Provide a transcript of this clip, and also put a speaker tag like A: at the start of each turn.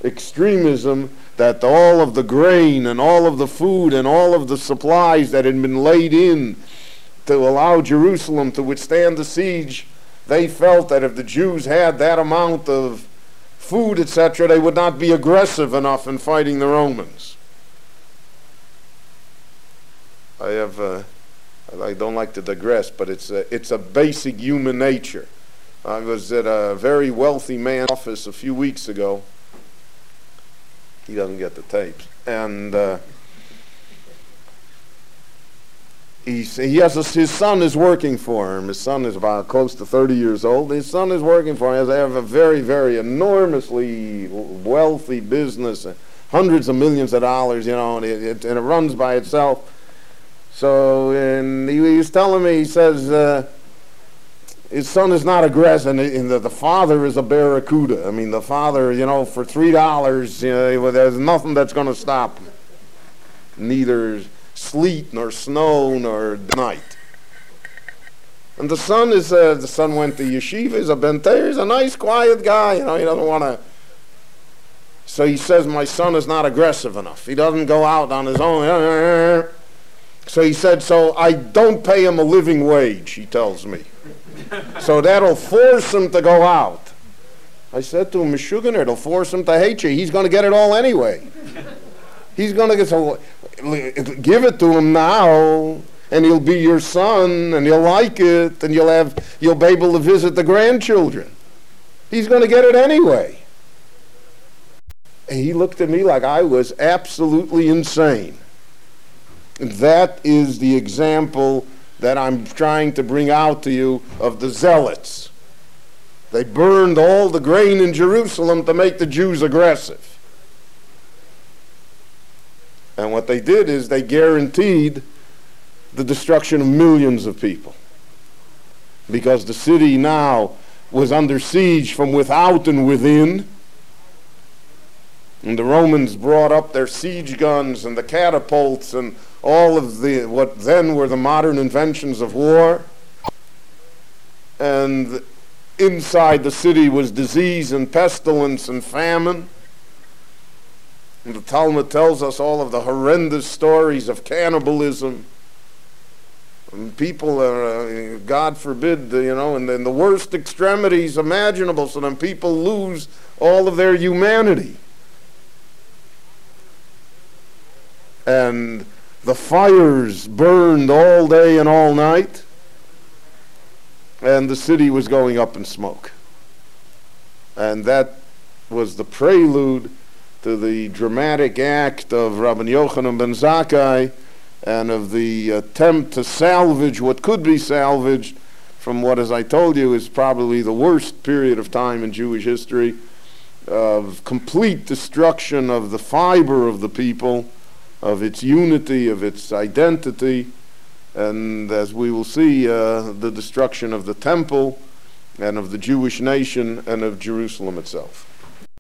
A: extremism that all of the grain and all of the food and all of the supplies that had been laid in to allow Jerusalem to withstand the siege, they felt that if the Jews had that amount of food, etc., they would not be aggressive enough in fighting the Romans. I don't like to digress, but it's a basic human nature. I was at a very wealthy man's office a few weeks ago. He doesn't get the tapes. And his son is working for him. His son is about close to 30 years old. His son is working for him. They have a very, very enormously wealthy business, hundreds of millions of dollars, and it runs by itself. So, and he was telling me, he says, his son is not aggressive, and the father is a barracuda. I mean, the father, for $3, there's nothing that's going to stop him. Neither sleet, nor snow, nor night. And the son went to yeshiva, he's a bentay, he's a nice, quiet guy, he doesn't want to. So he says, my son is not aggressive enough. He doesn't go out on his own. So he said, so I don't pay him a living wage, he tells me. So that'll force him to go out. I said to him, Meshuggah, it'll force him to hate you. He's going to get it all anyway. He's going to get, so give it to him now, and he'll be your son, and he'll like it, and you'll be able to visit the grandchildren. He's going to get it anyway. And he looked at me like I was absolutely insane. That is the example that I'm trying to bring out to you of the zealots. They burned all the grain in Jerusalem to make the Jews aggressive. And what they did is they guaranteed the destruction of millions of people. Because the city now was under siege from without and within. And the Romans brought up their siege guns and the catapults and all of what then were the modern inventions of war. And inside the city was disease and pestilence and famine. And the Talmud tells us all of the horrendous stories of cannibalism. And people are, God forbid, in the worst extremities imaginable, so then people lose all of their humanity. And the fires burned all day and all night, and the city was going up in smoke. And that was the prelude to the dramatic act of Rabbi Yochanan ben Zakkai and of the attempt to salvage what could be salvaged from what, as I told you, is probably the worst period of time in Jewish history, of complete destruction of the fiber of the people, of its unity, of its identity, and as we will see, the destruction of the temple and of the Jewish nation and of Jerusalem itself.